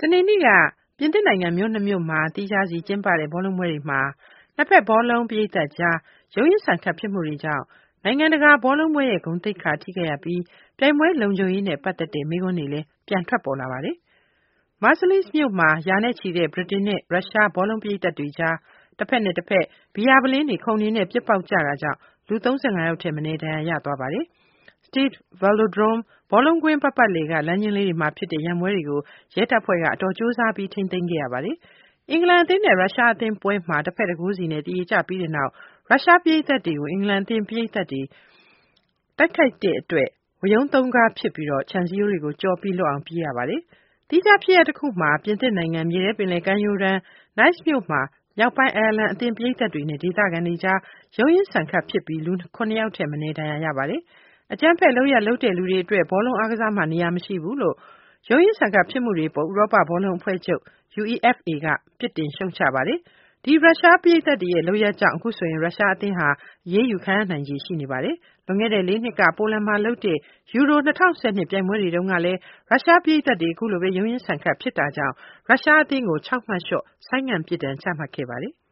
စနေနေ့ကပြင်သစ်နိုင်ငံမြို့2မြို့မှာသီးခြားစီကျင်းပတဲ့ဘောလုံးပွဲတွေမှာနှစ်ဖက်ဘောလုံးပရိသတ်ကြားရုန်းရင်းဆန်ခတ်ဖြစ်မှုတွေကြောင့်နိုင်ငံတကာဘောလုံးပွဲရဲ့ဂုဏ်သိက္ခာထိခိုက်ရပြီးပြိုင်ပွဲလုံခြုံရေးနဲ့ပတ်သက်တဲ့မေးခွန်းတွေလည်းပြန်ထွက်ပေါ်လာပါတယ်။ Marseille မြို့မှာရာနဲ့ချီတဲ့ဗြိတိန်နဲ့ရုရှားဘောလုံးပရိသတ်တွေကြားတစ်ဖက်နဲ့တစ်ဖက်ဘီယာပလင်းတွေခုန်တွေနဲ့ပြစ်ပေါက်ကြတာကြောင့်လူ35ယောက်ထက်မနည်းဒဏ်ရာရသွားပါတယ်။ Stade Velodrome ဘောလုံးကွင်းပတ်ပတ်လည်ကလမ်းကျဉ်းလေးတွေမှာဖြစ်တဲ့ရန်ပွဲတွေကိုရဲတပ်ဖွဲ့ကအတော်ကြိုးစားပြီးထိန်းသိမ်းခဲ့ရပါတယ်။အင်္ဂလန်အသင်းနဲ့ရုရှားအသင်းပွဲမှာတစ်ဖက်တစ်ဂိုးစီနဲ့သရေကျပြီးတဲ့နောက်ရုရှားပရိသတ်တွေကိုအင်္ဂလန်အသင်းပရိသတ်တွေတိုက်ခိုက်တဲ့အတွက်ဝရုန်းသုန်းကားဖြစ်ပြီးခြံစည်းရိုးတွေကိုကျော်ပြီးလွတ်အောင်ပြေးရပါတယ်။သီးခြားဖြစ်ရပ်တစ်ခုမှာပြင်သစ်နိုင်ငံမြေထဲပင်လယ်ကမ်းရိုးတန်း Nice မြို့မှာမြောက်ပိုင်းအိုင်ယာလန်အသင်းပရိသတ်တွေနဲ့ဒေသခံတွေကြားရုန်းရင်းဆန်ခတ်ဖြစ်ပြီးလူ9ယောက်ထက်မနည်းဒဏ်ရာရပါတယ်။အကြမ်းဖက်လုပ်ရပ်လုပ်တဲ့လူတွေအတွက်ဘောလုံးအားကစားမှာနေရာမရှိဘူးလို့ရုန်းရင်းဆန်ခတ်ဖြစ်မှုတွေပေါ်ဥရောပဘောလုံးအဖွဲ့ချုပ် UEFA ကပြစ်တင်ရှုတ်ချပါတယ်။ဒီရုရှားပရိသတ်တွေရဲ့လုပ်ရပ်ကြောင့်အခုဆိုရင်ရုရှားအသင်းဟာအရေးယူခံရနိုင်ခြေရှိနေပါတယ်။လွန်ခဲ့တဲ့4နှစ်ကပိုလန်မှာလုပ်တဲ့ယူရို2012ပြိုင်ပွဲတွေတုန်းကလည်းရုရှားပရိသတ်တွေအခုလိုပဲရုန်းရင်းဆန်ခတ်ဖြစ်တာကြောင့်ရုရှားအသင်းကို6မှတ်လျှော့ဆိုင်းငံ့ပြစ်ဒဏ်ချမှတ်ခဲ့ပါတယ်။